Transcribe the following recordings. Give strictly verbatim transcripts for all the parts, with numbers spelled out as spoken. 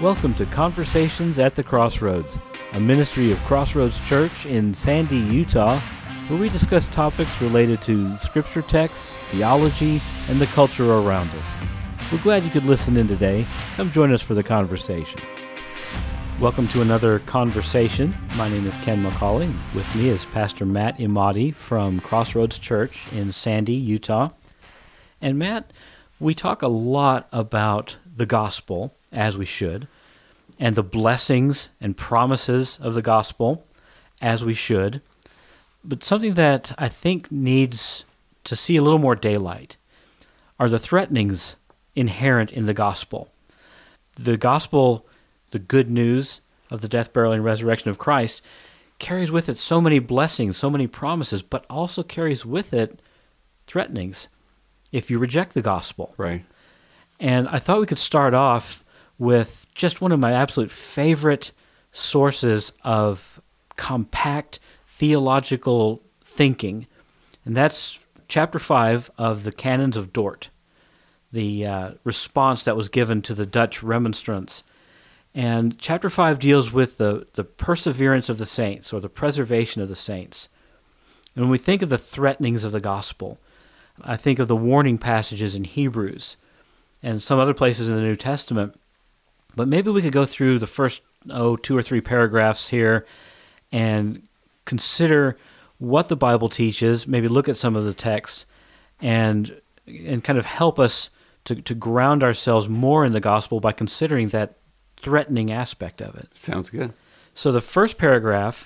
Welcome to Conversations at the Crossroads, a ministry of Crossroads Church in Sandy, Utah, where we discuss topics related to scripture texts, theology, and the culture around us. We're glad you could listen in today. Come join us for the conversation. Welcome to another conversation. My name is Ken McCauley. With me is Pastor Matt Imadi from Crossroads Church in Sandy, Utah. And Matt, we talk a lot about the gospel, as we should, and the blessings and promises of the gospel, as we should. But something that I think needs to see a little more daylight are the threatenings inherent in the gospel. The gospel, the good news of the death, burial, and resurrection of Christ, carries with it so many blessings, so many promises, but also carries with it threatenings if you reject the gospel. Right. And I thought we could start off with just one of my absolute favorite sources of compact theological thinking, and that's chapter five of the Canons of Dort, the uh, response that was given to the Dutch remonstrance. And chapter five deals with the, the perseverance of the saints, or the preservation of the saints. And when we think of the threatenings of the gospel, I think of the warning passages in Hebrews and some other places in the New Testament. But maybe we could go through the first, oh, two or three paragraphs here and consider what the Bible teaches, maybe look at some of the texts, and and kind of help us to, to ground ourselves more in the gospel by considering that threatening aspect of it. Sounds good. So the first paragraph,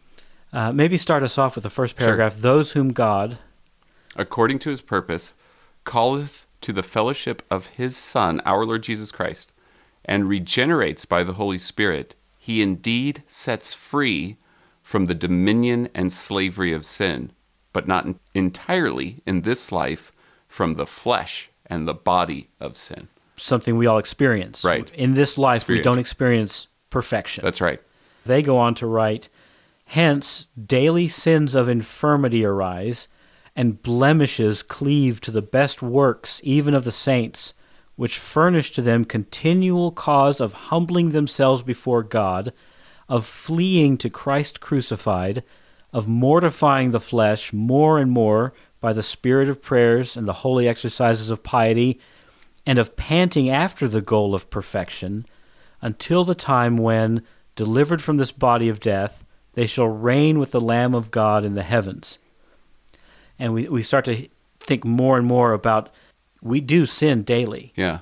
uh, maybe start us off with the first paragraph, Sure. Those whom God, according to his purpose, calleth to the fellowship of his Son, our Lord Jesus Christ, and regenerates by the Holy Spirit, he indeed sets free from the dominion and slavery of sin, but not entirely in this life from the flesh and the body of sin. something we all experience. Right. In this life, we Experience. don't experience perfection. That's right. They go on to write, hence daily sins of infirmity arise, and blemishes cleave to the best works even of the saints, which furnish to them continual cause of humbling themselves before God, of fleeing to Christ crucified, of mortifying the flesh more and more by the spirit of prayers and the holy exercises of piety, and of panting after the goal of perfection, until the time when, delivered from this body of death, they shall reign with the Lamb of God in the heavens. And we, we start to think more and more about, we do sin daily. Yeah.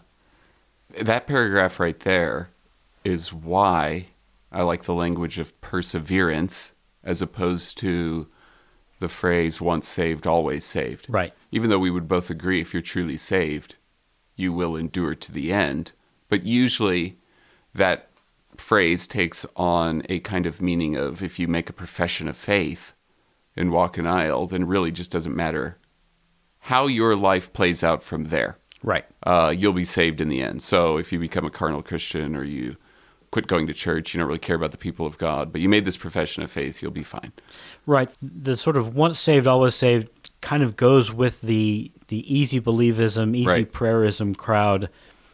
That paragraph right there is why I like the language of perseverance as opposed to the phrase once saved, always saved. Right. Even though we would both agree if you're truly saved, you will endure to the end. But usually that phrase takes on a kind of meaning of if you make a profession of faith and walk an aisle, then really just doesn't matter how your life plays out from there. Right. Uh, you'll be saved in the end. So if you become a carnal Christian or you quit going to church, you don't really care about the people of God, but you made this profession of faith, you'll be fine. Right. The sort of once saved, always saved kind of goes with the the easy believism, easy Right. prayerism crowd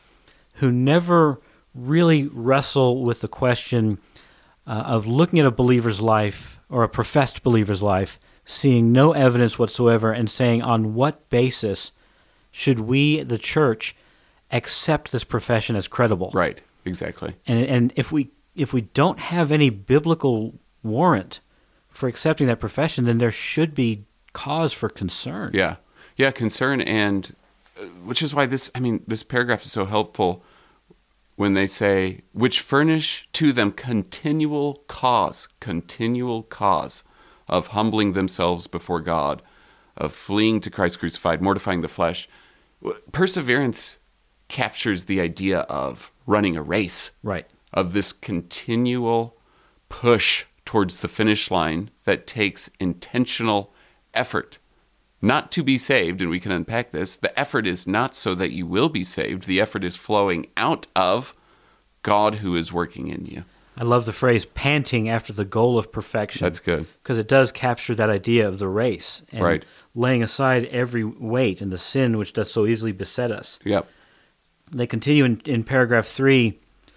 who never really wrestle with the question uh, of looking at a believer's life or a professed believer's life, seeing no evidence whatsoever and saying, on what basis should we, the church, accept this profession as credible? Right, exactly. And and if we if we don't have any biblical warrant for accepting that profession, then there should be cause for concern. Yeah, yeah, concern, and uh, which is why this, I mean, this paragraph is so helpful when they say, which furnish to them continual cause, continual cause of humbling themselves before God, of fleeing to Christ crucified, mortifying the flesh. Perseverance captures the idea of running a race, Right. of this continual push towards the finish line that takes intentional effort. Not to be saved, and we can unpack this. The effort is not so that you will be saved. The effort is flowing out of God who is working in you. I love the phrase panting after the goal of perfection. That's good. Because it does capture that idea of the race and Right. laying aside every weight and the sin which does so easily beset us. Yep. They continue in, in paragraph three,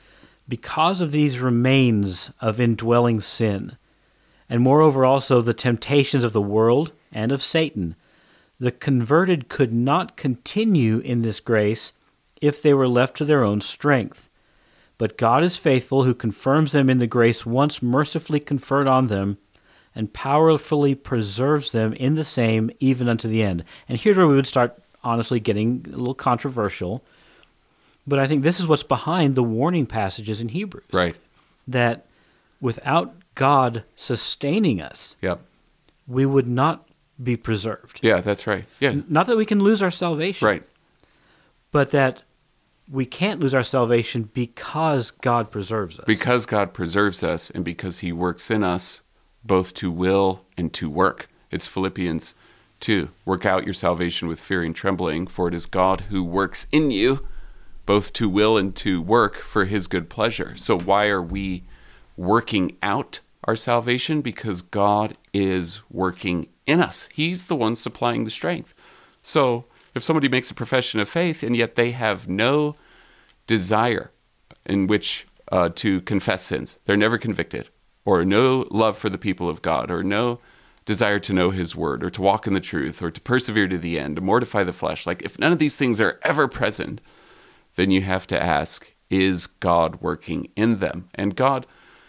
because of these remains of indwelling sin, and moreover also the temptations of the world and of Satan, the converted could not continue in this grace if they were left to their own strength. But God is faithful, who confirms them in the grace once mercifully conferred on them, and powerfully preserves them in the same even unto the end. And here's where we would start honestly getting a little controversial, but I think this is what's behind the warning passages in Hebrews. Right. That without God sustaining us, Yep. we would not be preserved. Yeah, that's right. Yeah. Not that we can lose our salvation, Right. but that we can't lose our salvation because God preserves us. Because God preserves us and because he works in us both to will and to work. It's Philippians two. Work out your salvation with fear and trembling, for it is God who works in you both to will and to work for his good pleasure. So why are we working out our salvation? Because God is working in us. He's the one supplying the strength. So if somebody makes a profession of faith and yet they have no desire in which uh, to confess sins, they're never convicted, or no love for the people of God, or no desire to know his word, or to walk in the truth, or to persevere to the end, to mortify the flesh, like if none of these things are ever present, then you have to ask, is God working in them? And God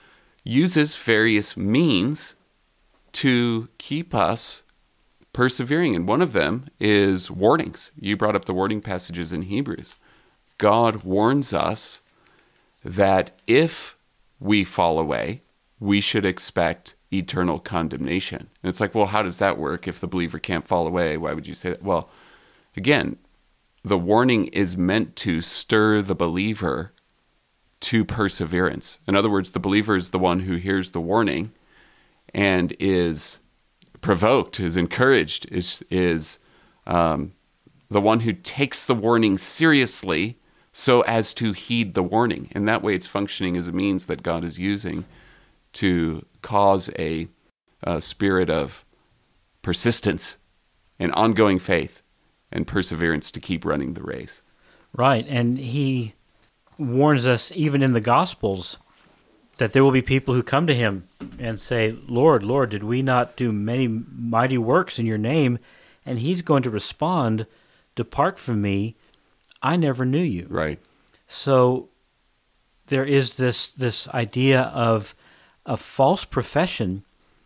uses various means to keep us persevering. And one of them is warnings. You brought up the warning passages in Hebrews. God warns us that if we fall away, we should expect eternal condemnation. And it's like, well, how does that work? If the believer can't fall away, why would you say that? Well, again, the warning is meant to stir the believer to perseverance. In other words, the believer is the one who hears the warning and is provoked, is encouraged, is is um, the one who takes the warning seriously so as to heed the warning. And that way it's functioning as a means that God is using to cause a, a spirit of persistence and ongoing faith and perseverance to keep running the race. Right, and he warns us even in the Gospels that there will be people who come to him and say, Lord, Lord, did we not do many mighty works in your name? And he's going to respond, depart from me, I never knew you. Right. So there is this this idea of a false profession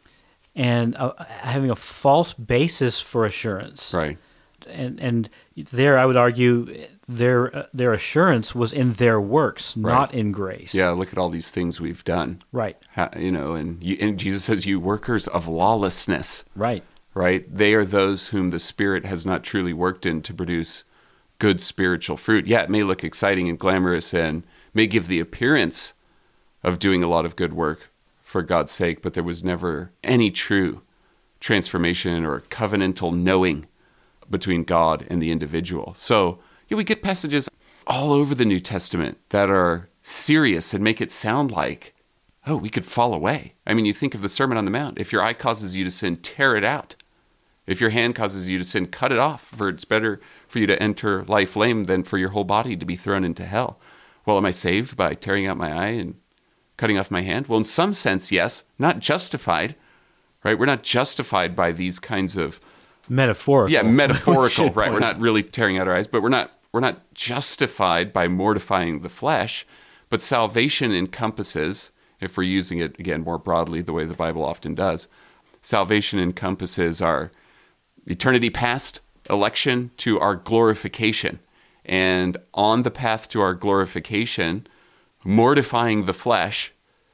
and uh, having a false basis for assurance. Right. And and there, I would argue, their uh, their assurance was in their works, Right. not in grace. Yeah, look at all these things we've done. Right. How, you know, and, you, and Jesus says, you workers of lawlessness. Right. Right? They are those whom the Spirit has not truly worked in to produce good spiritual fruit. Yeah, it may look exciting and glamorous and may give the appearance of doing a lot of good work for God's sake, but there was never any true transformation or covenantal knowing between God and the individual. So yeah, we get passages all over the New Testament that are serious and make it sound like, oh, we could fall away. I mean, you think of the Sermon on the Mount. If your eye causes you to sin, tear it out. If your hand causes you to sin, cut it off, for it's better for you to enter life lame than for your whole body to be thrown into hell. Well, am I saved by tearing out my eye and cutting off my hand? Well, in some sense, yes. Not justified, right? We're not justified by these kinds of Metaphorical. yeah, metaphorical, We should right? point We're out. not really tearing out our eyes, but we're not we're not justified by mortifying the flesh. But salvation encompasses, if we're using it again more broadly, the way the Bible often does, salvation encompasses our eternity past, election, to our glorification. And on the path to our glorification, mortifying the flesh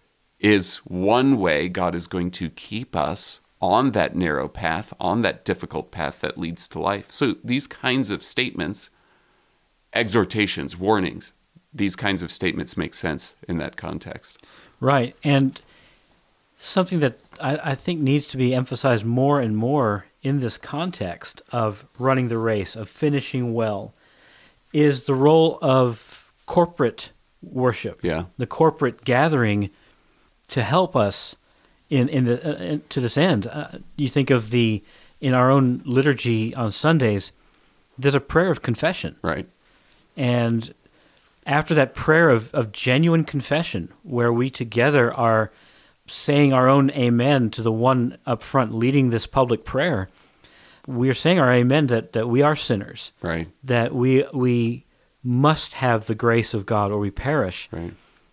is one way God is going to keep us on that narrow path, on that difficult path that leads to life. So these kinds of statements, exhortations, warnings, these kinds of statements make sense in that context. Right. And something that I, I think needs to be emphasized more and more in this context of running the race, of finishing well, is the role of corporate worship, Yeah. the corporate gathering to help us in in the uh, in, to this end. Uh, you think of the in our own liturgy on Sundays, there's a prayer of confession, Right. and after that prayer of, of genuine confession, where we together are saying our own amen to the one up front leading this public prayer, we are saying our amen that, that we are sinners, Right. that we we must have the grace of God or we perish. Right.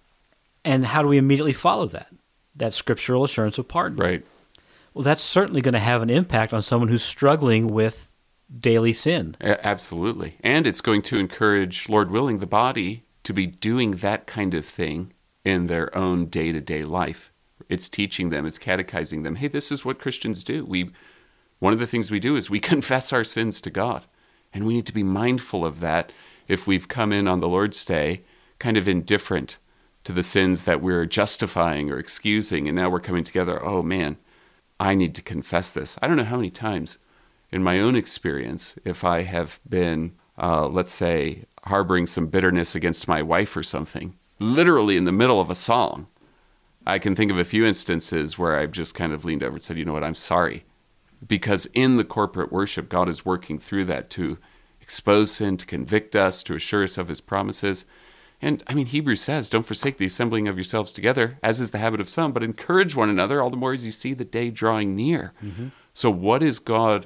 And how do we immediately follow that? That scriptural assurance of pardon. Right. Well, that's certainly going to have an impact on someone who's struggling with daily sin. A- Absolutely. And it's going to encourage, Lord willing, the body to be doing that kind of thing in their own day-to-day life. It's teaching them, it's catechizing them. Hey, this is what Christians do. We, one of the things we do is we confess our sins to God. And we need to be mindful of that if we've come in on the Lord's Day kind of indifferent to the sins that we're justifying or excusing. And now we're coming together, oh man, I need to confess this. I don't know how many times in my own experience, if I have been, uh, let's say, harboring some bitterness against my wife or something, literally in the middle of a song, I can think of a few instances where I've just kind of leaned over and said, you know what, I'm sorry. Because in the corporate worship, God is working through that to expose sin, to convict us, to assure us of his promises. And, I mean, Hebrews says, don't forsake the assembling of yourselves together, as is the habit of some, but encourage one another, all the more as you see the day drawing near. Mm-hmm. So what is God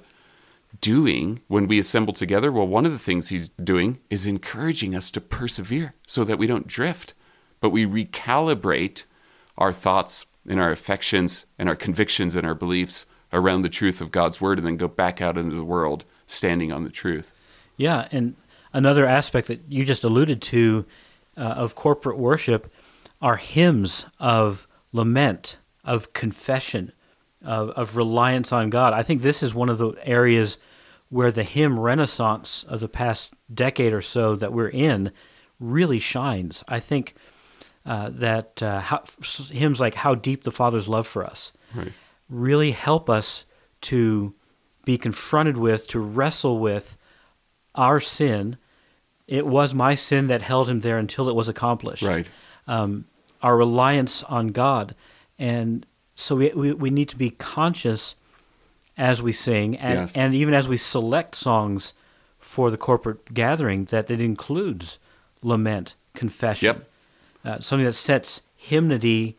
doing when we assemble together? Well, one of the things he's doing is encouraging us to persevere so that we don't drift, but we recalibrate our thoughts and our affections and our convictions and our beliefs around the truth of God's word and then go back out into the world standing on the truth. Yeah, and another aspect that you just alluded to uh, of corporate worship are hymns of lament, of confession, of, of reliance on God. I think this is one of the areas where the hymn renaissance of the past decade or so that we're in really shines. I think uh, that uh, how, hymns like How Deep the Father's Love for Us Right. really help us to be confronted with, to wrestle with our sin. It was my sin that held him there until it was accomplished. Right. Um, our reliance on God. And so we, we we need to be conscious as we sing and, Yes. and even as we select songs for the corporate gathering that it includes lament, confession. Yep. Uh, something that sets hymnody,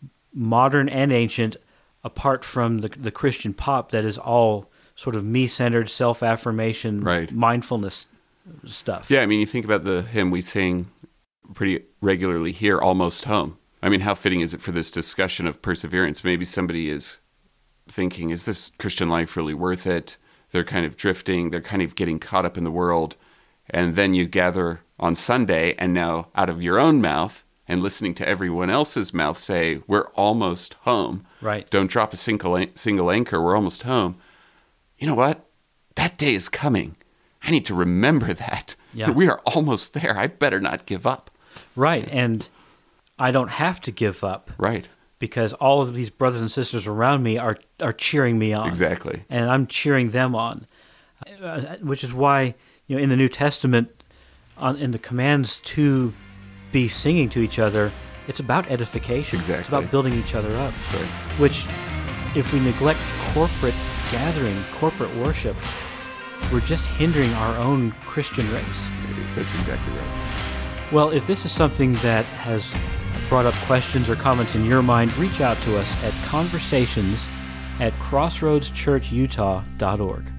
modern and ancient, apart from the the Christian pop that is all sort of me-centered, self-affirmation, Right. mindfulness stuff. Yeah, I mean, you think about the hymn we sing pretty regularly here, Almost Home. I mean, how fitting is it for this discussion of perseverance? Maybe somebody is thinking, is this Christian life really worth it? They're kind of drifting. They're kind of getting caught up in the world. And then you gather on Sunday, and now out of your own mouth and listening to everyone else's mouth say, we're almost home. Right. Don't drop a single, single anchor. We're almost home. You know what? That day is coming. I need to remember that. Yeah. We are almost there. I better not give up. Right, and I don't have to give up. Right. Because all of these brothers and sisters around me are are cheering me on. Exactly. And I'm cheering them on. Uh, which is why, you know, in the New Testament, on, in the commands to be singing to each other, it's about edification. Exactly. It's about building each other up. Right. Which, if we neglect corporate gathering, corporate worship, we're just hindering our own Christian race. That's exactly right. Well, if this is something that has brought up questions or comments in your mind, reach out to us at conversations at crossroads church utah dot org.